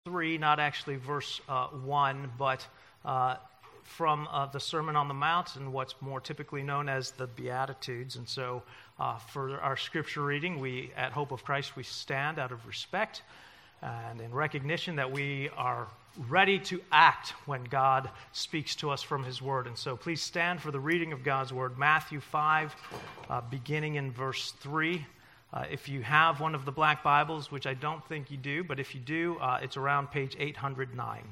3, not actually verse 1, but from the Sermon on the Mount and what's more typically known as the Beatitudes. And so for our scripture reading, we at Hope of Christ, we stand out of respect and in recognition that we are ready to act when God speaks to us from His Word. And so please stand for the reading of God's Word. Matthew 5, beginning in verse 3. If you have one of the black Bibles, which I don't think you do, but if you do, it's around page 809.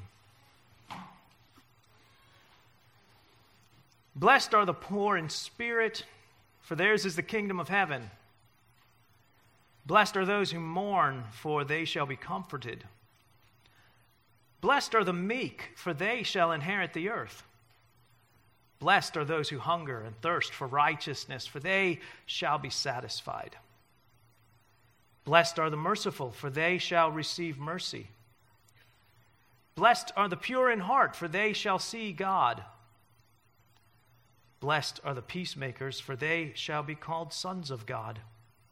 Blessed are the poor in spirit, for theirs is the kingdom of heaven. Blessed are those who mourn, for they shall be comforted. Blessed are the meek, for they shall inherit the earth. Blessed are those who hunger and thirst for righteousness, for they shall be satisfied. Blessed are the merciful, for they shall receive mercy. Blessed are the pure in heart, for they shall see God. Blessed are the peacemakers, for they shall be called sons of God.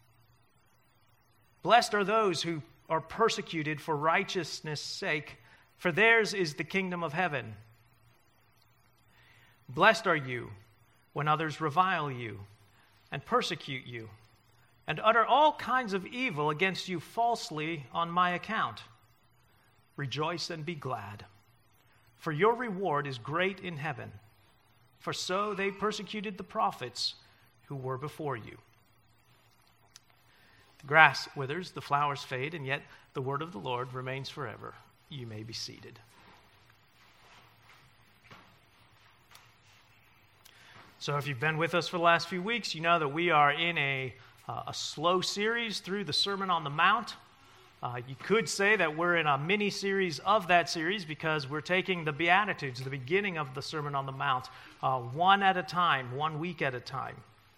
Blessed are those who are persecuted for righteousness' sake, for theirs is the kingdom of heaven. Blessed are you when others revile you and persecute you and utter all kinds of evil against you falsely on my account. Rejoice and be glad, for your reward is great in heaven. For so they persecuted the prophets who were before you. The grass withers, the flowers fade, and yet the word of the Lord remains forever. You may be seated. So if you've been with us for the last few weeks, you know that we are in a slow series through the Sermon on the Mount. You could say that we're in a mini-series of that series because we're taking the Beatitudes, the beginning of the Sermon on the Mount, one at a time, 1 week at a time.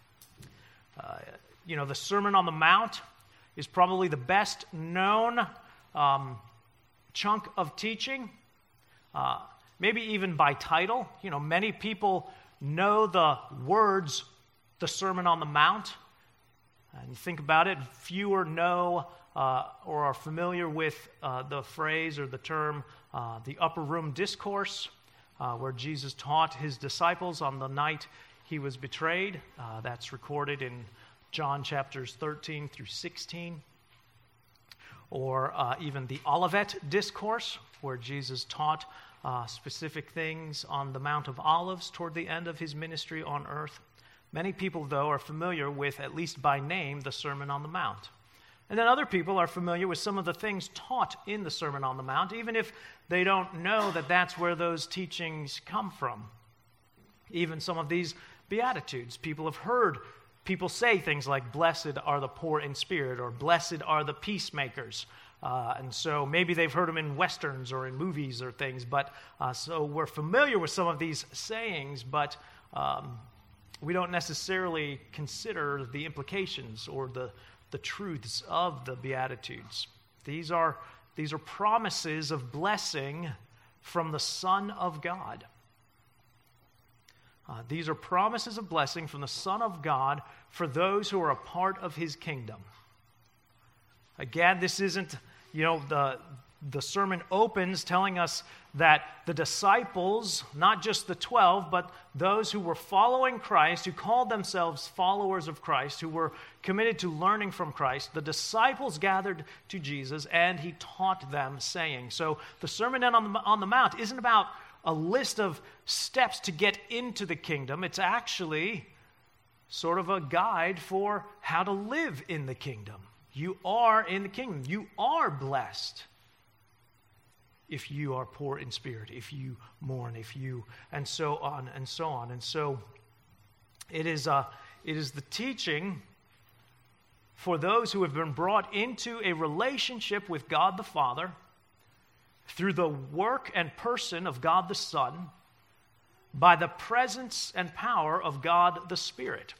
The Sermon on the Mount is probably the best known chunk of teaching, maybe even by title. Many people know the words, the Sermon on the Mount. And you think about it, fewer know or are familiar with the phrase or the term, the upper room discourse, where Jesus taught his disciples on the night he was betrayed. That's recorded in John chapters 13 through 16. Or even the Olivet Discourse, where Jesus taught specific things on the Mount of Olives toward the end of his ministry on earth. Many people, though, are familiar with, at least by name, the Sermon on the Mount. And then other people are familiar with some of the things taught in the Sermon on the Mount, even if they don't know that that's where those teachings come from. Even some of these Beatitudes, people have heard people say things like, blessed are the poor in spirit, or blessed are the peacemakers. And so maybe they've heard them in westerns or in movies or things, but so we're familiar with some of these sayings, but we don't necessarily consider the implications or the truths of the Beatitudes. These are promises of blessing from the Son of God. These are promises of blessing from the Son of God for those who are a part of His kingdom. Again, this isn't, the sermon opens telling us that the disciples, not just the 12, but those who were following Christ, who called themselves followers of Christ, who were committed to learning from Christ, the disciples gathered to Jesus and He taught them, saying. So the Sermon on the Mount isn't about a list of steps to get into the kingdom. It's actually sort of a guide for how to live in the kingdom. You are in the kingdom. You are blessed if you are poor in spirit, if you mourn, and so on and so on. And so it is the teaching for those who have been brought into a relationship with God the Father through the work and person of God the Son, by the presence and power of God the Spirit.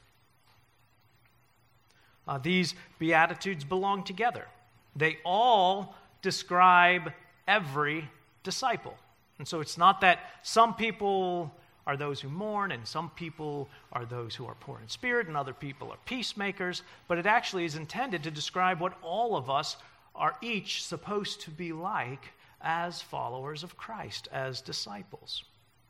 These Beatitudes belong together. They all describe every disciple. And so it's not that some people are those who mourn and some people are those who are poor in spirit and other people are peacemakers, but it actually is intended to describe what all of us are each supposed to be like as followers of Christ, as disciples.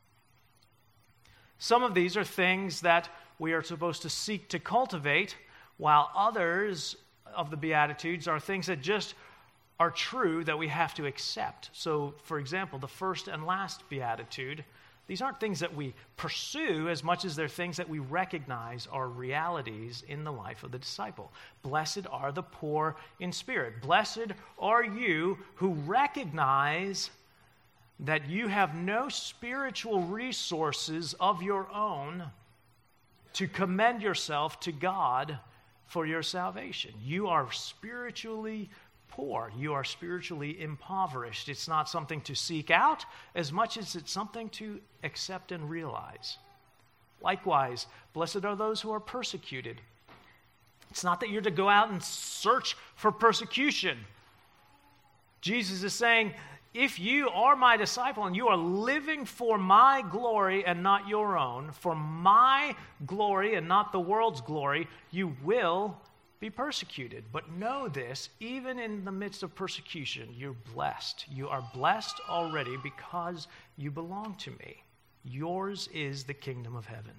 Some of these are things that we are supposed to seek to cultivate, while others of the Beatitudes are things that just are true that we have to accept. So, for example, the first and last Beatitude, these aren't things that we pursue as much as they're things that we recognize are realities in the life of the disciple. Blessed are the poor in spirit. Blessed are you who recognize that you have no spiritual resources of your own to commend yourself to God for your salvation. You are spiritually poor. You are spiritually impoverished. It's not something to seek out as much as it's something to accept and realize. Likewise, blessed are those who are persecuted. It's not that you're to go out and search for persecution. Jesus is saying, if you are my disciple and you are living for my glory and not your own, for my glory and not the world's glory, you will be persecuted. But know this, even in the midst of persecution, you're blessed. You are blessed already because you belong to me. Yours is the kingdom of heaven.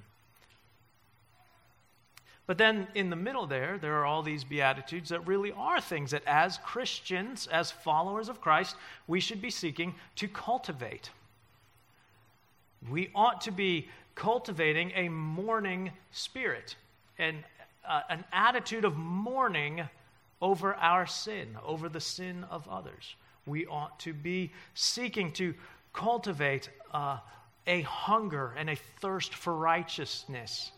But then in the middle there are all these Beatitudes that really are things that as Christians, as followers of Christ, we should be seeking to cultivate. We ought to be cultivating a mourning spirit and an attitude of mourning over our sin, over the sin of others. We ought to be seeking to cultivate a hunger and a thirst for righteousness.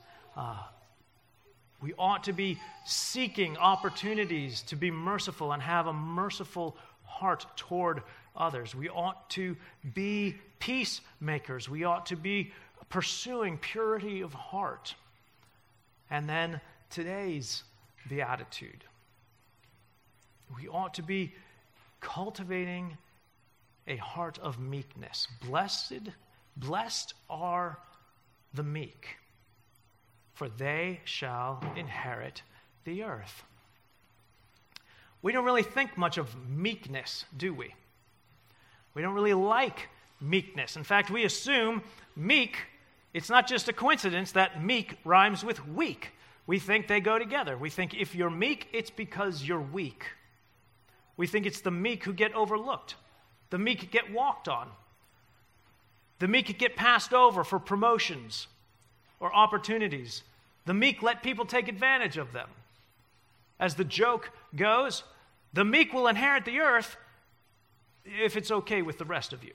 We ought to be seeking opportunities to be merciful and have a merciful heart toward others. We ought to be peacemakers. We ought to be pursuing purity of heart. And then today's beatitude. We ought to be cultivating a heart of meekness. Blessed are the meek, for they shall inherit the earth. We don't really think much of meekness, do we? We don't really like meekness. In fact, we assume meek, it's not just a coincidence that meek rhymes with weak. We think they go together. We think if you're meek, it's because you're weak. We think it's the meek who get overlooked. The meek get walked on. The meek get passed over for promotions or opportunities. The meek let people take advantage of them. As the joke goes, the meek will inherit the earth if it's okay with the rest of you.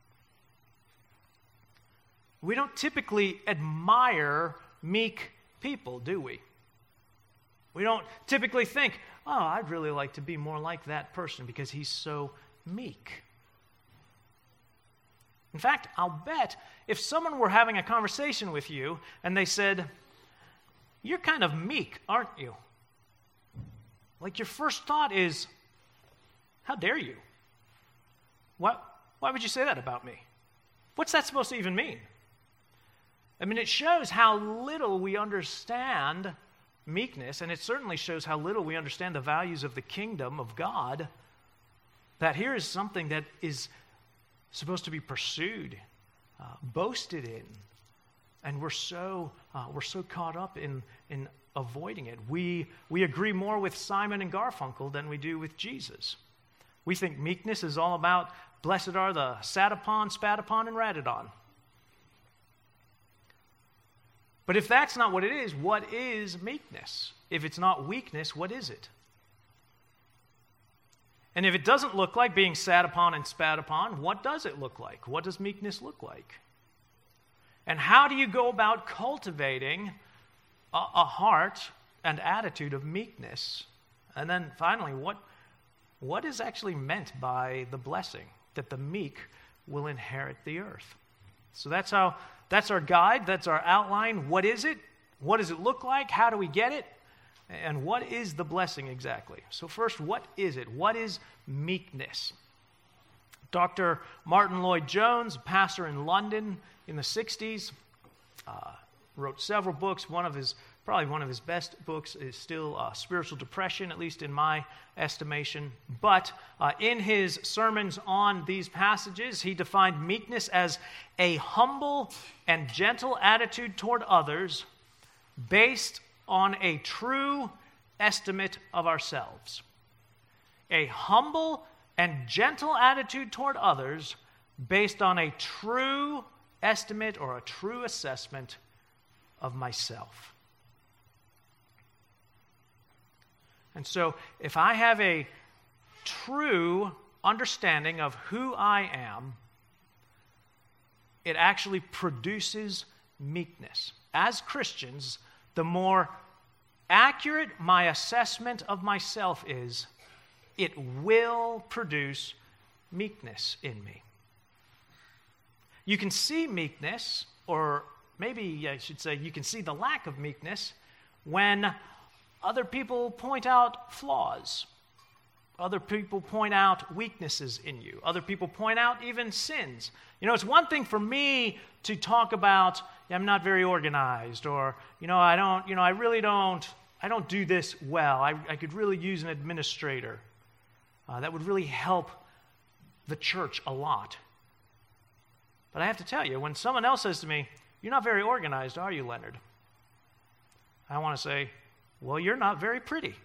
We don't typically admire meek people, do we? We don't typically think, oh, I'd really like to be more like that person because he's so meek. In fact, I'll bet if someone were having a conversation with you and they said, you're kind of meek, aren't you? Like your first thought is, how dare you? Why would you say that about me? What's that supposed to even mean? I mean, it shows how little we understand meekness, and it certainly shows how little we understand the values of the kingdom of God, that here is something that is supposed to be pursued, boasted in, and we're so caught up in avoiding it. We agree more with Simon and Garfunkel than we do with Jesus. We think meekness is all about blessed are the sat upon, spat upon, and ratted on. But if that's not what it is, what is meekness? If it's not weakness, what is it? And if it doesn't look like being sat upon and spat upon, what does it look like? What does meekness look like? And how do you go about cultivating a heart and attitude of meekness? And then finally, what is actually meant by the blessing that the meek will inherit the earth? So that's our guide, that's our outline. What is it? What does it look like? How do we get it? And what is the blessing exactly? So first, what is it? What is meekness? Dr. Martin Lloyd-Jones, a pastor in London in the 60s, wrote several books. One of his Probably one of his best books is still Spiritual Depression, at least in my estimation. But in his sermons on these passages, he defined meekness as a humble and gentle attitude toward others based on a true estimate of ourselves. A humble and gentle attitude toward others based on a true estimate or a true assessment of myself. And so, if I have a true understanding of who I am, it actually produces meekness. As Christians, the more accurate my assessment of myself is, it will produce meekness in me. You can see meekness, or maybe I should say you can see the lack of meekness when other people point out flaws. Other people point out weaknesses in you. Other people point out even sins. You know, it's one thing for me to talk about, I'm not very organized, or, I don't do this well. I could really use an administrator. That would really help the church a lot. But I have to tell you, when someone else says to me, "You're not very organized, are you, Leonard?" I want to say, "Well, you're not very pretty."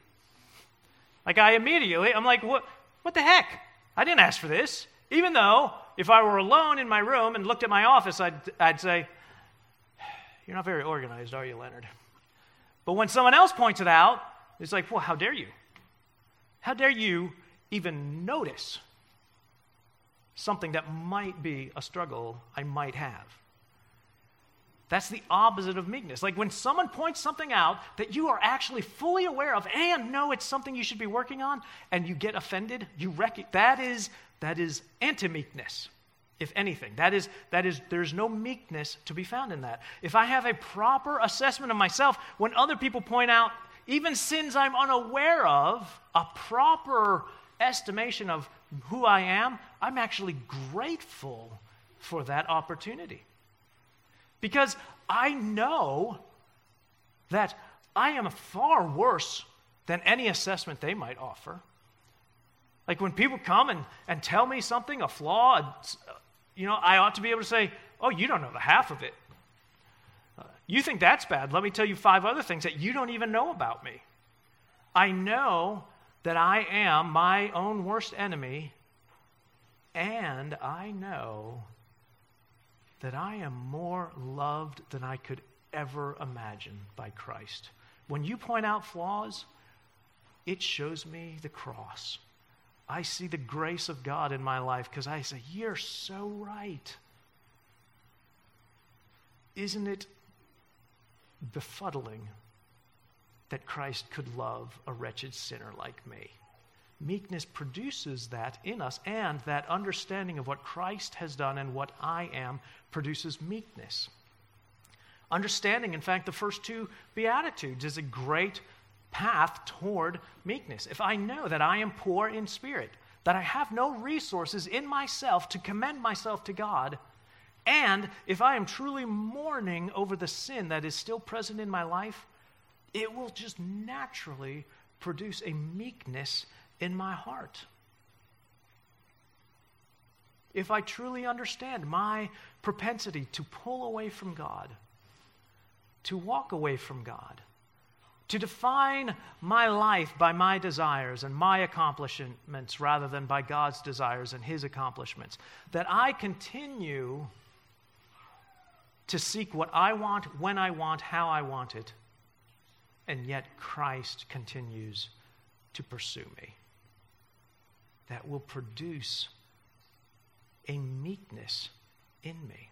I'm like, what the heck? I didn't ask for this. Even though, if I were alone in my room and looked at my office, I'd say, "You're not very organized, are you, Leonard?" But when someone else points it out, it's like, "Well, how dare you? How dare you even notice something that might be a struggle I might have?" That's the opposite of meekness. Like when someone points something out that you are actually fully aware of and know it's something you should be working on, and you get offended, that is anti-meekness, if anything. There's no meekness to be found in that. If I have a proper assessment of myself, when other people point out even sins I'm unaware of, a proper estimation of who I am, I'm actually grateful for that opportunity. Because I know that I am far worse than any assessment they might offer. Like when people come and tell me something, a flaw, I ought to be able to say, "Oh, you don't know the half of it. You think that's bad. Let me tell you 5 other things that you don't even know about me." I know that I am my own worst enemy, and I know that I am more loved than I could ever imagine by Christ. When you point out flaws, it shows me the cross. I see the grace of God in my life because I say, "You're so right." Isn't it befuddling that Christ could love a wretched sinner like me? Meekness produces that in us, and that understanding of what Christ has done and what I am produces meekness. Understanding, in fact, the first 2 Beatitudes is a great path toward meekness. If I know that I am poor in spirit, that I have no resources in myself to commend myself to God, and if I am truly mourning over the sin that is still present in my life, it will just naturally produce a meekness in my heart. If I truly understand my propensity to pull away from God, to walk away from God, to define my life by my desires and my accomplishments rather than by God's desires and His accomplishments, that I continue to seek what I want, when I want, how I want it, and yet Christ continues to pursue me. That will produce a meekness in me.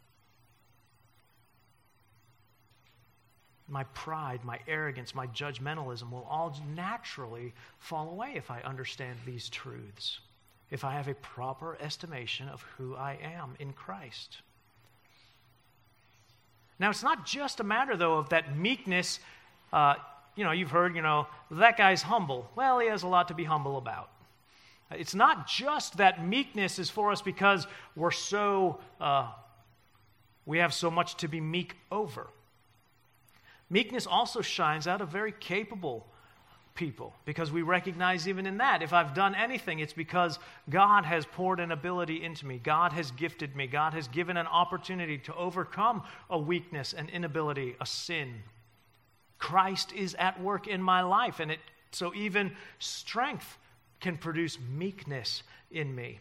My pride, my arrogance, my judgmentalism will all naturally fall away if I understand these truths, if I have a proper estimation of who I am in Christ. Now, it's not just a matter, though, of that meekness. You've heard, that guy's humble. Well, he has a lot to be humble about. It's not just that meekness is for us because we have so much to be meek over. Meekness also shines out of very capable people, because we recognize even in that, if I've done anything, it's because God has poured an ability into me. God has gifted me. God has given an opportunity to overcome a weakness, an inability, a sin. Christ is at work in my life, and so even strength can produce meekness in me.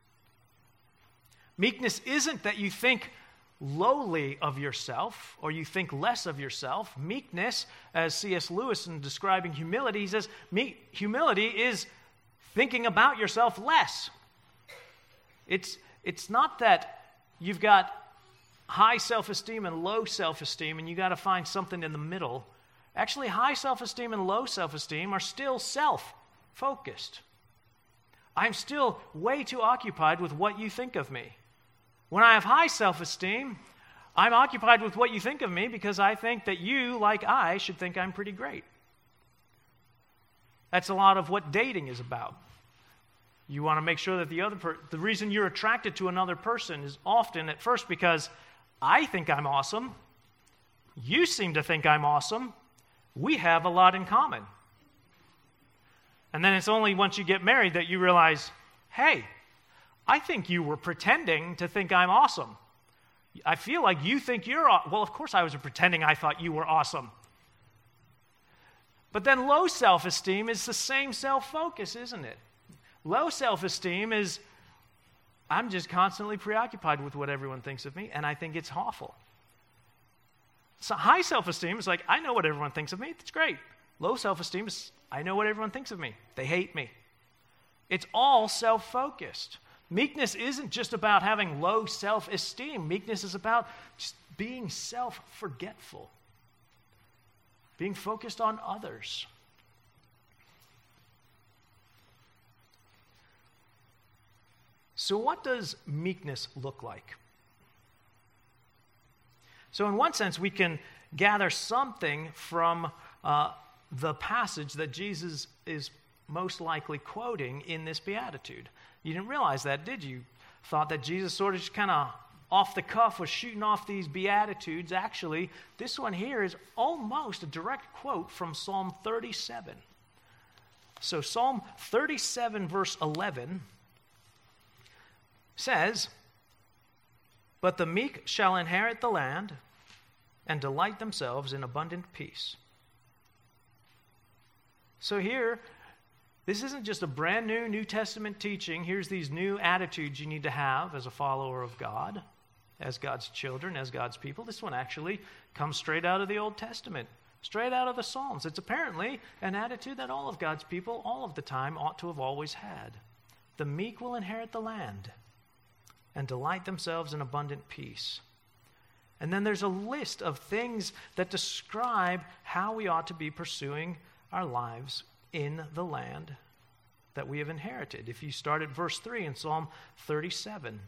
Meekness isn't that you think lowly of yourself or you think less of yourself. Meekness, as C.S. Lewis in describing humility, he says, humility is thinking about yourself less. It's not that you've got high self-esteem and low self-esteem and you got to find something in the middle. Actually, high self-esteem and low self-esteem are still self-focused. I'm still way too occupied with what you think of me. When I have high self-esteem, I'm occupied with what you think of me because I think that you, like I, should think I'm pretty great. That's a lot of what dating is about. You want to make sure that the reason you're attracted to another person is often at first because I think I'm awesome. You seem to think I'm awesome. We have a lot in common. And then it's only once you get married that you realize, hey, I think you were pretending to think I'm awesome. I feel like you think well, of course I was pretending I thought you were awesome. But then low self-esteem is the same self-focus, isn't it? Low self-esteem is, I'm just constantly preoccupied with what everyone thinks of me, and I think it's awful. So high self-esteem is like, I know what everyone thinks of me. That's great. Low self-esteem is, I know what everyone thinks of me. They hate me. It's all self-focused. Meekness isn't just about having low self-esteem. Meekness is about just being self-forgetful, being focused on others. So what does meekness look like? So in one sense, we can gather something from the passage that Jesus is most likely quoting in this beatitude. You didn't realize that, did you? Thought that Jesus sort of just kind of off the cuff was shooting off these beatitudes. Actually, this one here is almost a direct quote from Psalm 37. So Psalm 37 verse 11 says, "But the meek shall inherit the land and delight themselves in abundant peace." So here, this isn't just a brand new New Testament teaching. Here's these new attitudes you need to have as a follower of God, as God's children, as God's people. This one actually comes straight out of the Old Testament, straight out of the Psalms. It's apparently an attitude that all of God's people, all of the time, ought to have always had. The meek will inherit the land and delight themselves in abundant peace. And then there's a list of things that describe how we ought to be pursuing our lives in the land that we have inherited. If you start at verse 3 in Psalm 37,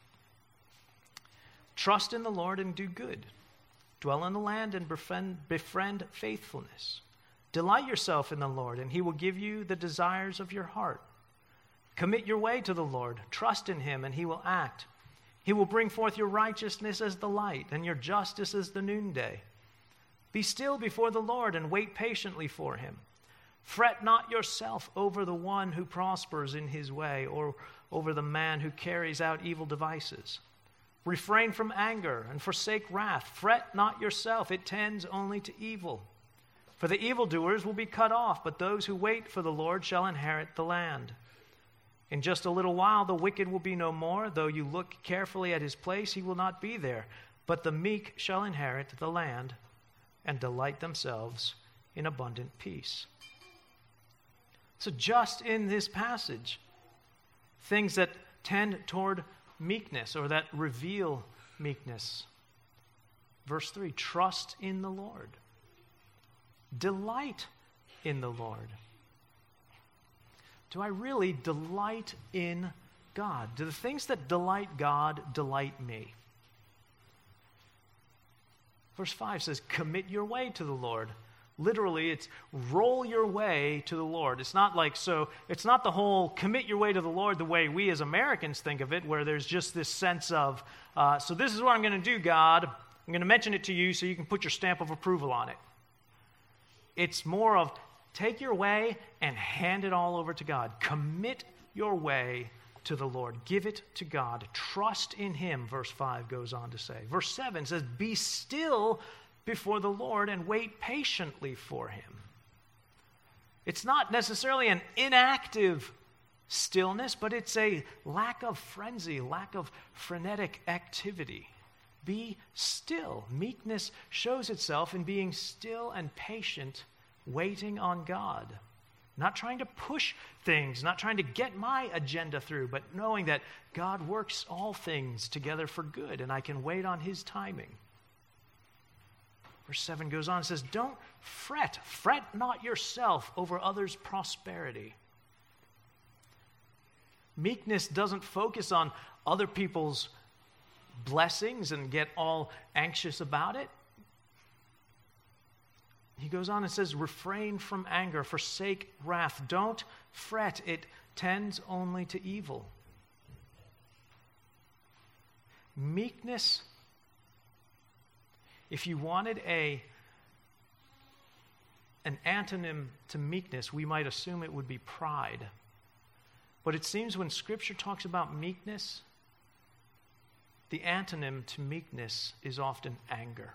"Trust in the Lord and do good. Dwell in the land and befriend faithfulness. Delight yourself in the Lord, and he will give you the desires of your heart. Commit your way to the Lord. Trust in him, and he will act. He will bring forth your righteousness as the light, and your justice as the noonday. Be still before the Lord and wait patiently for him. Fret not yourself over the one who prospers in his way, or over the man who carries out evil devices. Refrain from anger and forsake wrath. Fret not yourself, it tends only to evil. For the evildoers will be cut off, but those who wait for the Lord shall inherit the land. In just a little while the wicked will be no more. Though you look carefully at his place, he will not be there. But the meek shall inherit the land and delight themselves in abundant peace." So just in this passage, things that tend toward meekness or that reveal meekness. Verse 3, trust in the Lord. Delight in the Lord. Do I really delight in God? Do the things that delight God delight me? Verse 5 says, "Commit your way to the Lord." Literally, it's roll your way to the Lord. It's not the whole commit your way to the Lord the way we as Americans think of it, where there's just this sense of, so this is what I'm going to do, God. I'm going to mention it to you so you can put your stamp of approval on it. It's more of take your way and hand it all over to God. Commit your way to the Lord. Give it to God. Trust in Him, verse 5 goes on to say. Verse 7 says, be still before the Lord and wait patiently for Him. It's not necessarily an inactive stillness, but it's a lack of frenzy, lack of frenetic activity. Be still. Meekness shows itself in being still and patient, waiting on God. Not trying to push things, not trying to get my agenda through, but knowing that God works all things together for good, and I can wait on His timing. Verse 7 goes on and says, don't fret. Fret not yourself over others' prosperity. Meekness doesn't focus on other people's blessings and get all anxious about it. He goes on and says, refrain from anger, forsake wrath. Don't fret, it tends only to evil. Meekness, if you wanted an antonym to meekness, we might assume it would be pride. But it seems when Scripture talks about meekness, the antonym to meekness is often anger.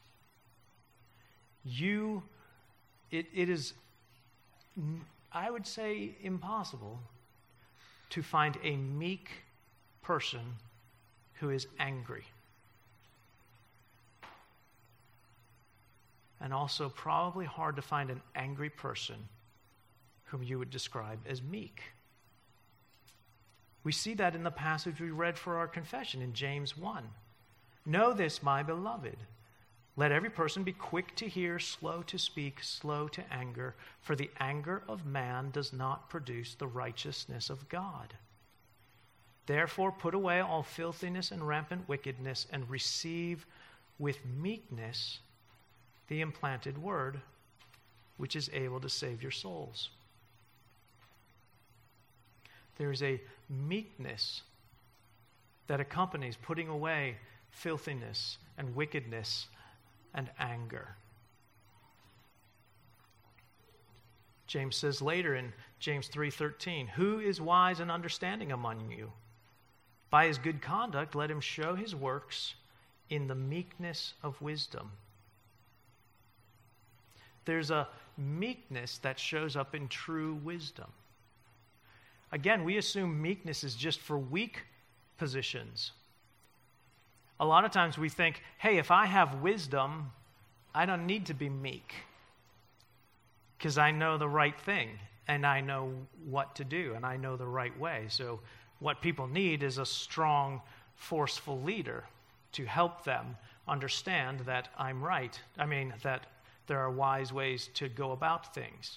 It is, I would say, impossible to find a meek person who is angry. And also probably hard to find an angry person whom you would describe as meek. We see that in the passage we read for our confession in James 1. Know this, my beloved. Let every person be quick to hear, slow to speak, slow to anger, for the anger of man does not produce the righteousness of God. Therefore put away all filthiness and rampant wickedness, and receive with meekness the implanted word, which is able to save your souls. There is a meekness that accompanies putting away filthiness and wickedness and anger. James says later in James 3:13, who is wise and understanding among you? By his good conduct, let him show his works in the meekness of wisdom. There's a meekness that shows up in true wisdom. Again, we assume meekness is just for weak positions. A lot of times we think, hey, if I have wisdom, I don't need to be meek because I know the right thing and I know what to do and I know the right way. So what people need is a strong, forceful leader to help them understand that I'm right. That there are wise ways to go about things.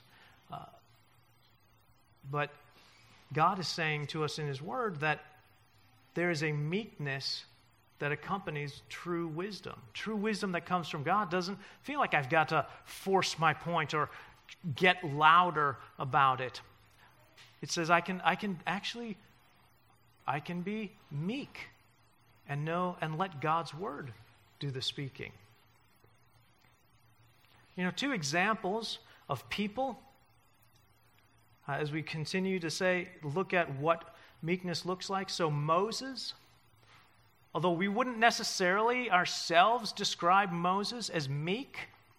But God is saying to us in His Word that there is a meekness that accompanies true wisdom. True wisdom that comes from God doesn't feel like I've got to force my point or get louder about it. It says I can be meek and know and let God's Word do the speaking. Two examples of people, as we continue to look at what meekness looks like. So Moses, although we wouldn't necessarily ourselves describe Moses as meek,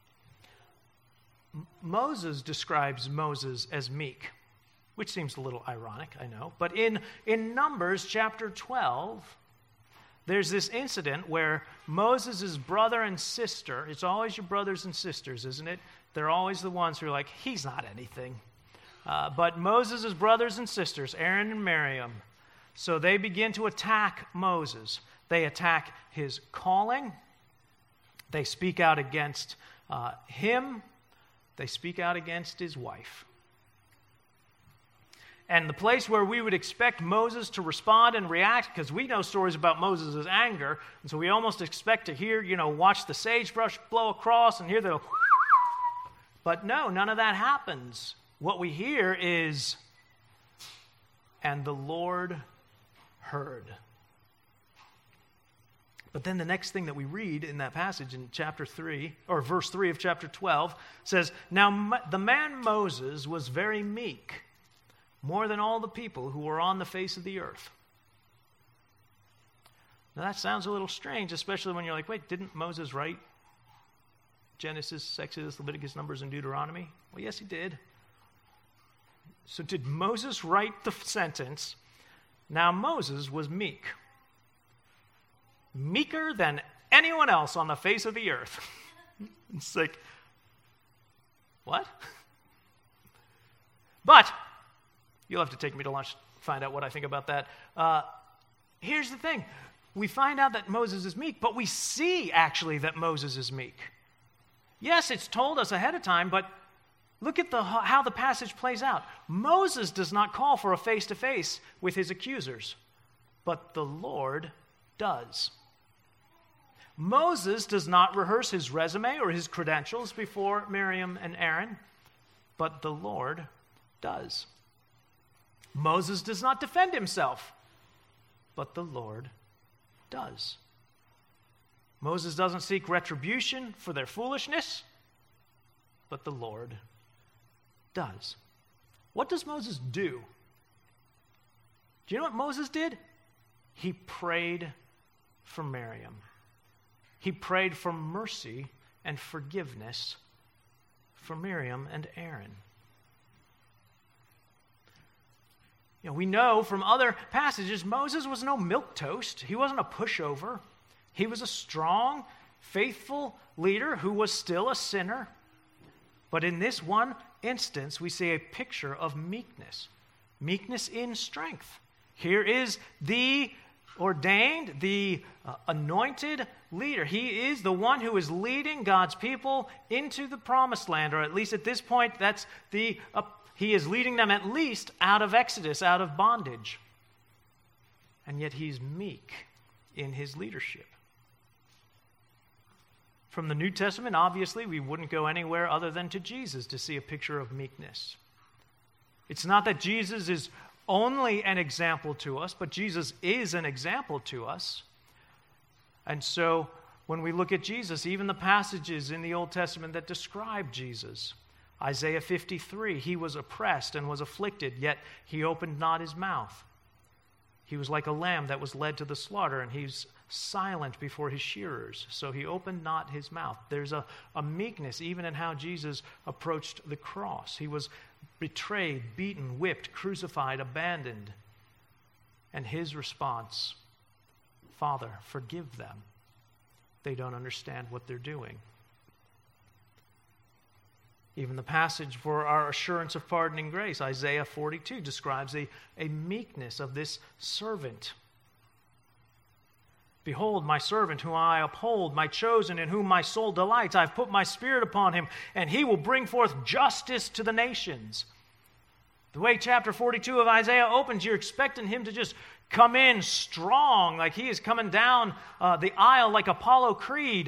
Moses describes Moses as meek, which seems a little ironic, I know. But in Numbers chapter 12, there's this incident where Moses' brother and sister, it's always your brothers and sisters, isn't it? They're always the ones who are like, he's not anything. But Moses' brothers and sisters, Aaron and Miriam, so they begin to attack Moses. They attack his calling. They speak out against him. They speak out against his wife. And the place where we would expect Moses to respond and react, because we know stories about Moses' anger, and so we almost expect to hear, watch the sagebrush blow across and hear the but no, none of that happens. What we hear is, and the Lord heard. But then the next thing that we read in that passage in chapter 3, or verse 3 of chapter 12, says, "Now the man Moses was very meek, more than all the people who were on the face of the earth." Now that sounds a little strange, especially when you're like, wait, didn't Moses write Genesis, Exodus, Leviticus, Numbers, and Deuteronomy? Well, yes, he did. So did Moses write the sentence, "Now Moses was meek"? Meeker than anyone else on the face of the earth. It's like, what? But you'll have to take me to lunch to find out what I think about that. Here's the thing. We find out that Moses is meek, but we see actually that Moses is meek. Yes, it's told us ahead of time, but look at how the passage plays out. Moses does not call for a face-to-face with his accusers, but the Lord does. Moses does not rehearse his resume or his credentials before Miriam and Aaron, but the Lord does. Moses does not defend himself, but the Lord does. Moses doesn't seek retribution for their foolishness, but the Lord does. What does Moses do? Do you know what Moses did? He prayed for Miriam. He prayed for mercy and forgiveness for Miriam and Aaron. You know, we know from other passages, Moses was no milquetoast. He wasn't a pushover. He was a strong, faithful leader who was still a sinner. But in this one instance, we see a picture of meekness. Meekness in strength. Here is the ordained, the anointed leader. He is the one who is leading God's people into the promised land, or at least at this point, he is leading them at least out of Exodus, out of bondage. And yet he's meek in his leadership. From the New Testament, obviously, we wouldn't go anywhere other than to Jesus to see a picture of meekness. It's not that Jesus is only an example to us, but Jesus is an example to us. And so when we look at Jesus, even the passages in the Old Testament that describe Jesus, Isaiah 53, he was oppressed and was afflicted, yet he opened not his mouth. He was like a lamb that was led to the slaughter, and he's silent before his shearers, so he opened not his mouth. There's a meekness even in how Jesus approached the cross. He was betrayed, beaten, whipped, crucified, abandoned. And his response, "Father, forgive them. They don't understand what they're doing." Even the passage for our assurance of pardoning grace, Isaiah 42, describes a meekness of this servant. "Behold, my servant whom I uphold, my chosen in whom my soul delights. I've put my spirit upon him, and he will bring forth justice to the nations." The way chapter 42 of Isaiah opens, you're expecting him to just come in strong, like he is coming down the aisle like Apollo Creed.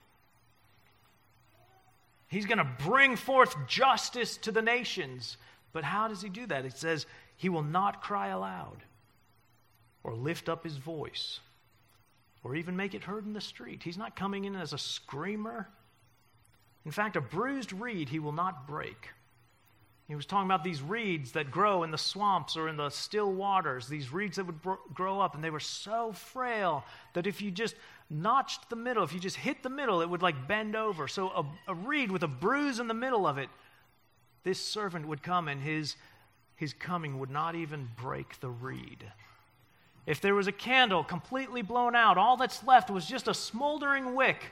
He's going to bring forth justice to the nations. But how does he do that? It says, he will not cry aloud or lift up his voice or even make it heard in the street. He's not coming in as a screamer. In fact, a bruised reed he will not break. He was talking about these reeds that grow in the swamps or in the still waters, these reeds that would grow up, and they were so frail that if you just notched the middle, if you just hit the middle, it would like bend over. So a reed with a bruise in the middle of it, this servant would come, and his coming would not even break the reed. If there was a candle completely blown out, all that's left was just a smoldering wick,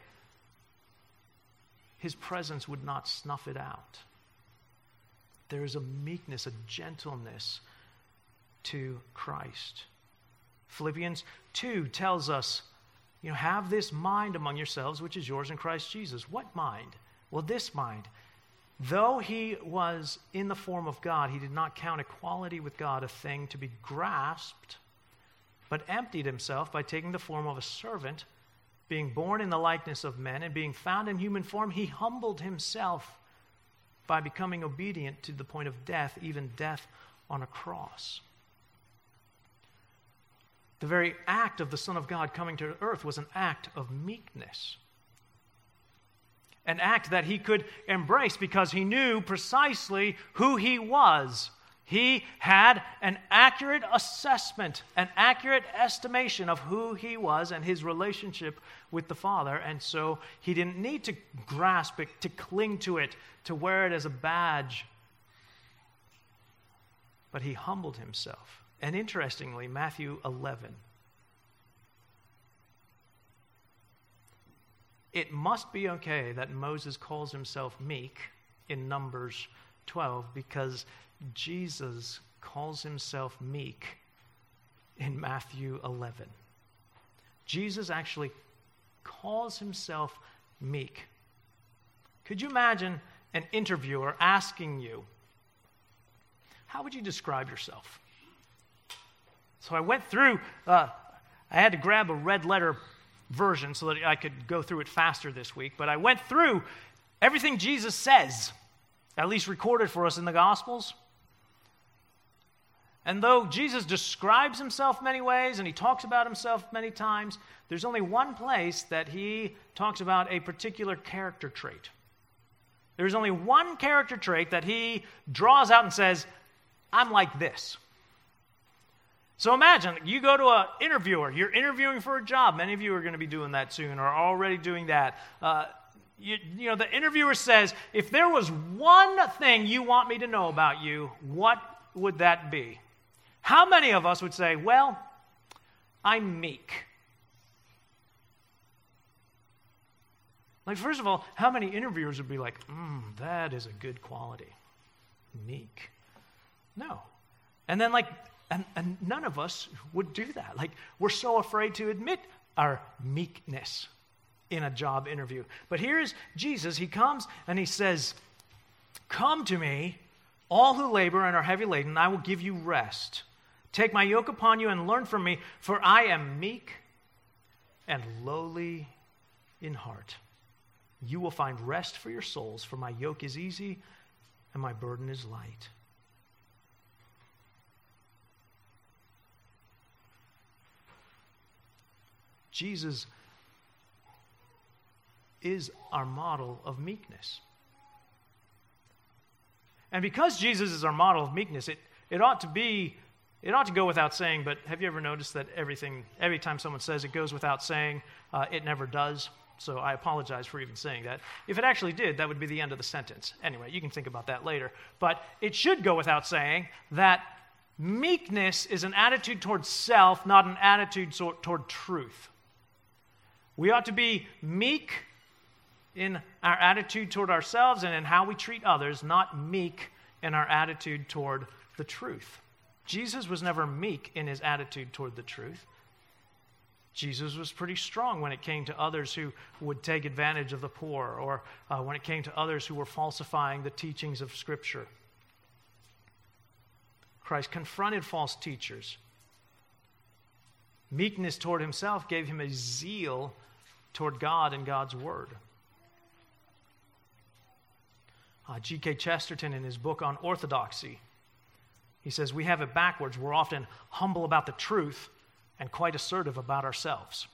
his presence would not snuff it out. There is a meekness, a gentleness to Christ. Philippians 2 tells us, have this mind among yourselves, which is yours in Christ Jesus. What mind? Well, this mind. Though he was in the form of God, he did not count equality with God a thing to be grasped, but emptied himself by taking the form of a servant, being born in the likeness of men, and being found in human form, he humbled himself by becoming obedient to the point of death, even death on a cross. The very act of the Son of God coming to earth was an act of meekness. An act that he could embrace because he knew precisely who he was. He had an accurate assessment, an accurate estimation of who he was and his relationship with the Father, and so he didn't need to grasp it, to cling to it, to wear it as a badge. But he humbled himself. And interestingly, Matthew 11. It must be okay that Moses calls himself meek in Numbers 12 because Jesus calls himself meek in Matthew 11. Jesus actually calls himself meek. Could you imagine an interviewer asking you, how would you describe yourself? So I went through, I had to grab a red letter version so that I could go through it faster this week, but I went through everything Jesus says, at least recorded for us in the Gospels. And though Jesus describes himself many ways and he talks about himself many times, there's only one place that he talks about a particular character trait. There's only one character trait that he draws out and says, I'm like this. So imagine, you go to an interviewer, you're interviewing for a job. Many of you are going to be doing that soon or are already doing that. You know, the interviewer says, if there was one thing you want me to know about you, what would that be? How many of us would say, well, I'm meek? Like, first of all, how many interviewers would be like, that is a good quality, meek? No. And then, like, and none of us would do that. Like, we're so afraid to admit our meekness in a job interview. But here's Jesus. He comes and he says, come to me, all who labor and are heavy laden, and I will give you rest. Take my yoke upon you and learn from me, for I am meek and lowly in heart. You will find rest for your souls, for my yoke is easy and my burden is light. Jesus is our model of meekness. And because Jesus is our model of meekness, it ought to go without saying, but have you ever noticed that every time someone says it goes without saying, it never does? So I apologize for even saying that. If it actually did, that would be the end of the sentence. Anyway, you can think about that later. But it should go without saying that meekness is an attitude toward self, not an attitude toward truth. We ought to be meek in our attitude toward ourselves and in how we treat others, not meek in our attitude toward the truth. Jesus was never meek in his attitude toward the truth. Jesus was pretty strong when it came to others who would take advantage of the poor or when it came to others who were falsifying the teachings of Scripture. Christ confronted false teachers. Meekness toward himself gave him a zeal toward God and God's Word. G.K. Chesterton, in his book on orthodoxy, he says, we have it backwards. We're often humble about the truth and quite assertive about ourselves.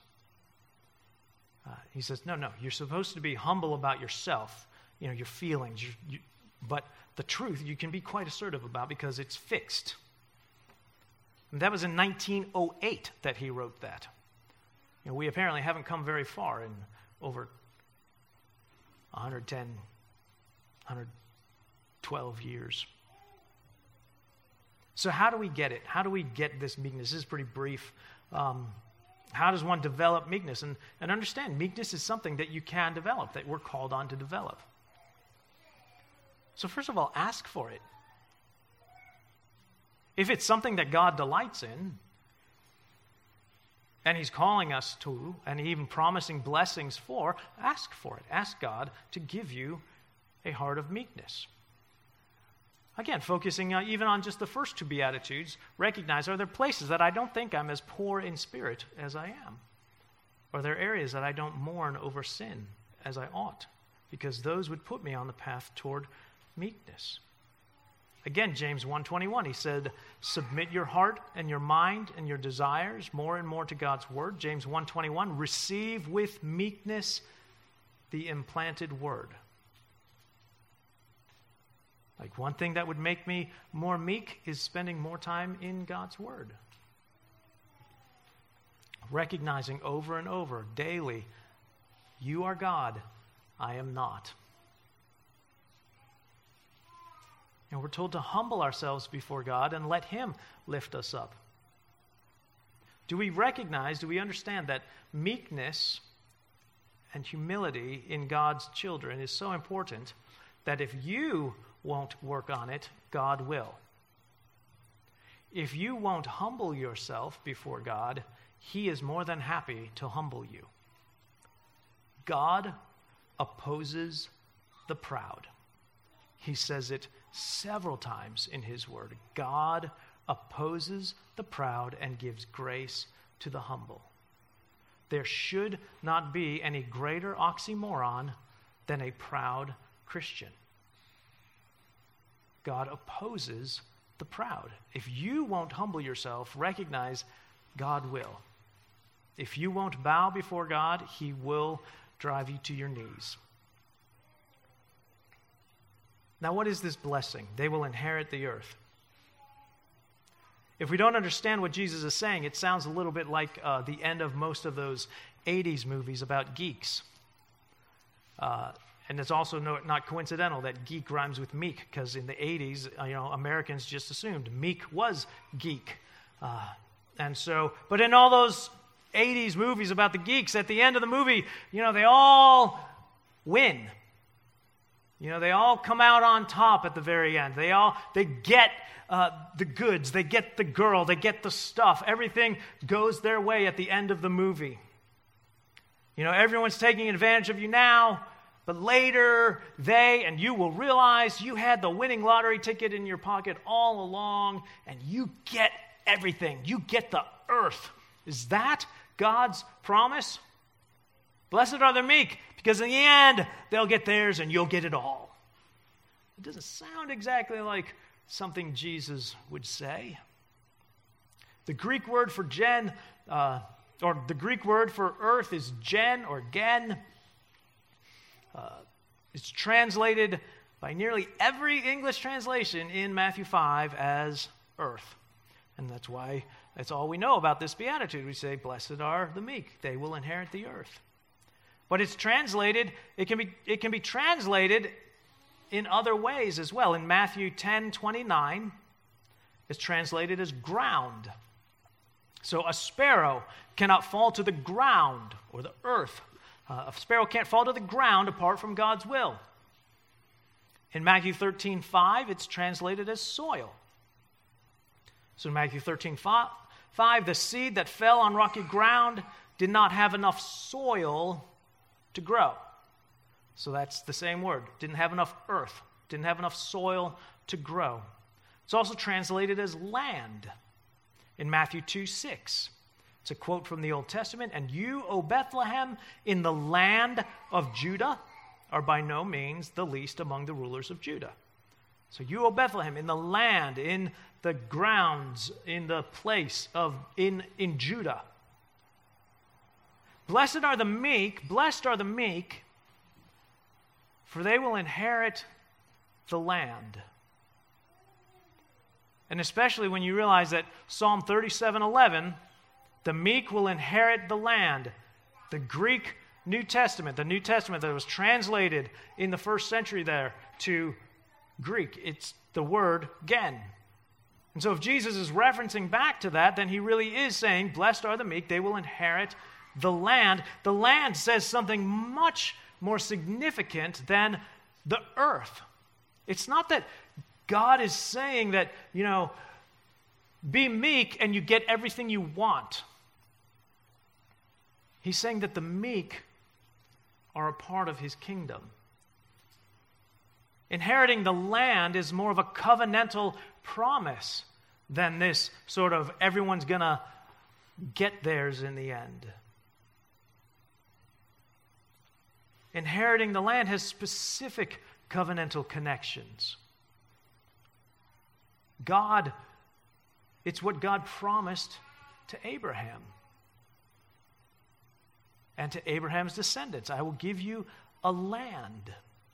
He says, no, you're supposed to be humble about yourself, your feelings, but the truth you can be quite assertive about because it's fixed. And that was in 1908 that he wrote that. We apparently haven't come very far in over 110, 112 years. So how do we get it? How do we get this meekness? This is pretty brief. How does one develop meekness? And understand, meekness is something that you can develop, that we're called on to develop. So first of all, ask for it. If it's something that God delights in, and he's calling us to, and even promising blessings for, ask for it. Ask God to give you a heart of meekness. Again, focusing even on just the first two Beatitudes, recognize, are there places that I don't think I'm as poor in spirit as I am? Are there areas that I don't mourn over sin as I ought? Because those would put me on the path toward meekness. Again, James 1:21, he said, submit your heart and your mind and your desires more and more to God's word. James 1:21, receive with meekness the implanted word. Like, one thing that would make me more meek is spending more time in God's word. Recognizing over and over, daily, you are God, I am not. And we're told to humble ourselves before God and let Him lift us up. Do we understand that meekness and humility in God's children is so important that if you won't work on it, God will? If you won't humble yourself before God, He is more than happy to humble you. God opposes the proud. He says it several times in His word. God opposes the proud and gives grace to the humble. There should not be any greater oxymoron than a proud Christian. God opposes the proud. If you won't humble yourself, recognize God will. If you won't bow before God, He will drive you to your knees. Now, what is this blessing? They will inherit the earth. If we don't understand what Jesus is saying, it sounds a little bit like the end of most of those 80s movies about geeks. And it's also not coincidental that geek rhymes with meek, because in the 80s, Americans just assumed meek was geek. But in all those 80s movies about the geeks, at the end of the movie, they all win. They all come out on top at the very end. They get the goods, they get the girl, they get the stuff. Everything goes their way at the end of the movie. Everyone's taking advantage of you now, but later you will realize you had the winning lottery ticket in your pocket all along, and you get everything. You get the earth. Is that God's promise? Blessed are the meek, because in the end, they'll get theirs and you'll get it all. It doesn't sound exactly like something Jesus would say. The Greek word for the Greek word for earth is gen or gen. It's translated by nearly every English translation in Matthew 5 as earth. And that's all we know about this beatitude. We say, blessed are the meek, they will inherit the earth. But it can be translated in other ways as well. In Matthew 10:29, it's translated as ground. So a sparrow cannot fall to the ground or the earth. A sparrow can't fall to the ground apart from God's will. In Matthew 13:5, it's translated as soil. So in Matthew 13:5, the seed that fell on rocky ground did not have enough soil to grow. So that's the same word. Didn't have enough earth. Didn't have enough soil to grow. It's also translated as land in Matthew 2:6. It's a quote from the Old Testament. And you, O Bethlehem, in the land of Judah, are by no means the least among the rulers of Judah. So you, O Bethlehem, in the land, in the grounds, in the place in Judah. Blessed are the meek, for they will inherit the land. And especially when you realize that Psalm 37:11, the meek will inherit the land. The Greek New Testament, the New Testament that was translated in the first century there to Greek, it's the word gen. And so if Jesus is referencing back to that, then he really is saying, blessed are the meek, they will inherit the land. The land says something much more significant than the earth. It's not that God is saying that, be meek and you get everything you want. He's saying that the meek are a part of his kingdom. Inheriting the land is more of a covenantal promise than this sort of everyone's going to get theirs in the end. Inheriting the land has specific covenantal connections. It's what God promised to Abraham and to Abraham's descendants. I will give you a land.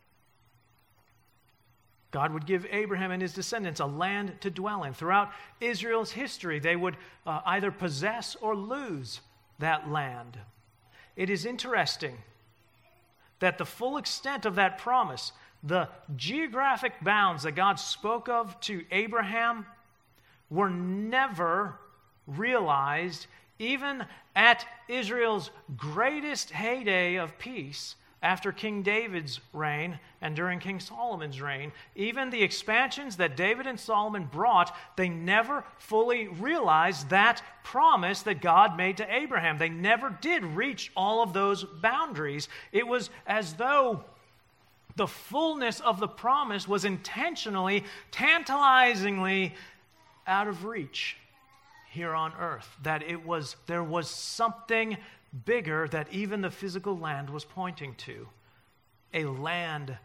God would give Abraham and his descendants a land to dwell in. Throughout Israel's history, they would either possess or lose that land. It is interesting that the full extent of that promise, the geographic bounds that God spoke of to Abraham, were never realized even at Israel's greatest heyday of peace after King David's reign and during King Solomon's reign. Even the expansions that David and Solomon brought, they never fully realized that promise that God made to Abraham. They never did reach all of those boundaries. It was as though the fullness of the promise was intentionally, tantalizingly out of reach here on earth, that there was something bigger that even the physical land was pointing to, a land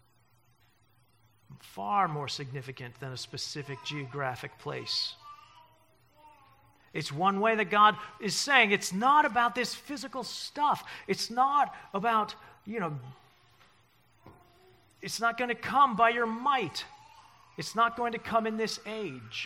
far more significant than a specific geographic place. It's one way that God is saying it's not about this physical stuff. It's not about, it's not going to come by your might. It's not going to come in this age.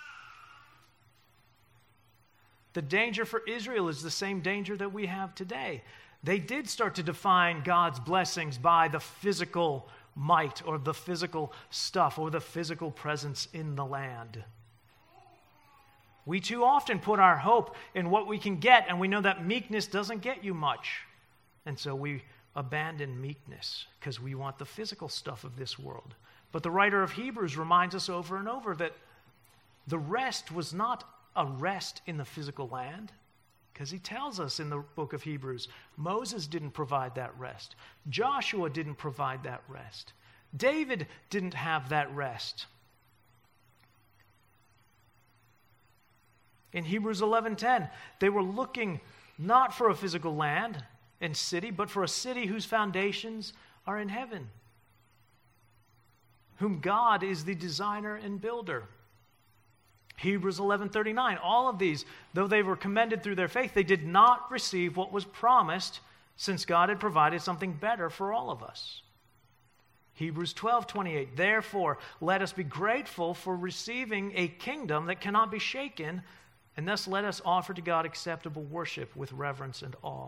The danger for Israel is the same danger that we have today. They did start to define God's blessings by the physical might or the physical stuff or the physical presence in the land. We too often put our hope in what we can get, and we know that meekness doesn't get you much. And so we abandon meekness because we want the physical stuff of this world. But the writer of Hebrews reminds us over and over that the rest was not a rest in the physical land, because he tells us in the book of Hebrews, Moses didn't provide that rest. Joshua didn't provide that rest. David didn't have that rest. In Hebrews 11:10, they were looking not for a physical land and city, but for a city whose foundations are in heaven, whom God is the designer and builder. Hebrews 11:39, all of these, though they were commended through their faith, they did not receive what was promised, since God had provided something better for all of us. Hebrews 12:28, therefore, let us be grateful for receiving a kingdom that cannot be shaken, and thus let us offer to God acceptable worship with reverence and awe.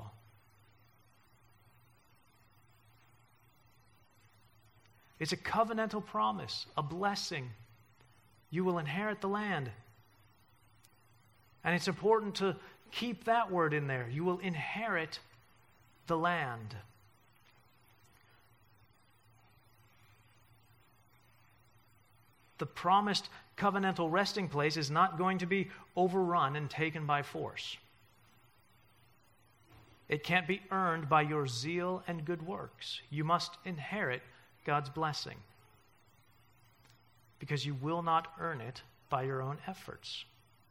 It's a covenantal promise, a blessing. You will inherit the land. And it's important to keep that word in there. You will inherit the land. The promised covenantal resting place is not going to be overrun and taken by force. It can't be earned by your zeal and good works. You must inherit God's blessing, because you will not earn it by your own efforts.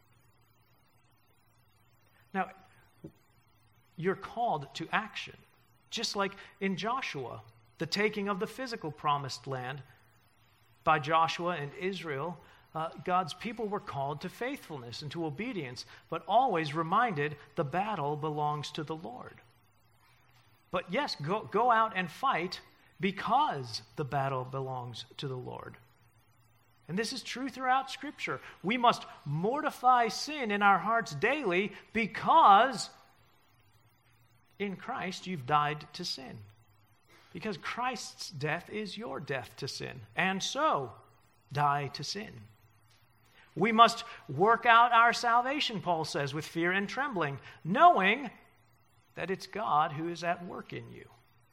Now, you're called to action, just like in Joshua, the taking of the physical promised land by Joshua and Israel. God's people were called to faithfulness and to obedience, but always reminded the battle belongs to the Lord. But yes, go out and fight, because the battle belongs to the Lord. And this is true throughout Scripture. We must mortify sin in our hearts daily, because in Christ you've died to sin. Because Christ's death is your death to sin. And so, die to sin. We must work out our salvation, Paul says, with fear and trembling, knowing that it's God who is at work in you.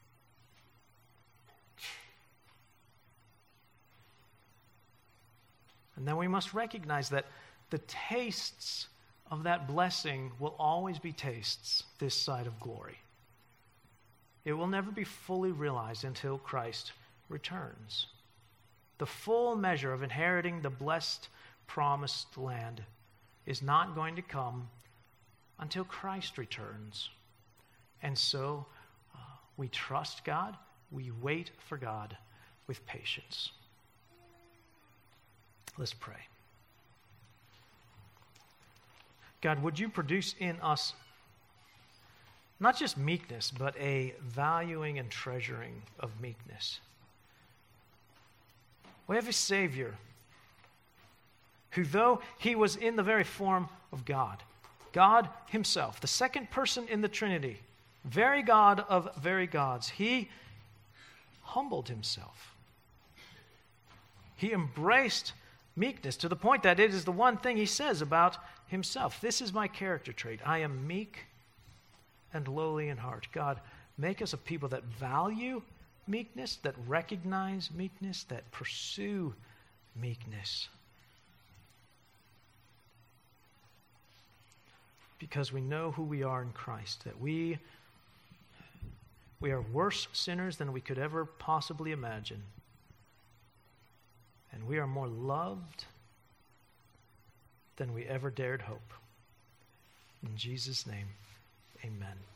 And then we must recognize that the tastes of that blessing will always be tastes this side of glory. It will never be fully realized until Christ returns. The full measure of inheriting the blessed, promised land is not going to come until Christ returns. And so we trust God, we wait for God with patience. Let's pray. God, would you produce in us not just meekness, but a valuing and treasuring of meekness. We have a Savior who, though he was in the very form of God, God himself, the second person in the Trinity, very God of very gods, he humbled himself. He embraced meekness to the point that it is the one thing he says about himself. This is my character trait. I am meek and lowly in heart. God, make us a people that value meekness, that recognize meekness, that pursue meekness. Because we know who we are in Christ, that we are worse sinners than we could ever possibly imagine. And we are more loved than we ever dared hope. In Jesus' name, amen.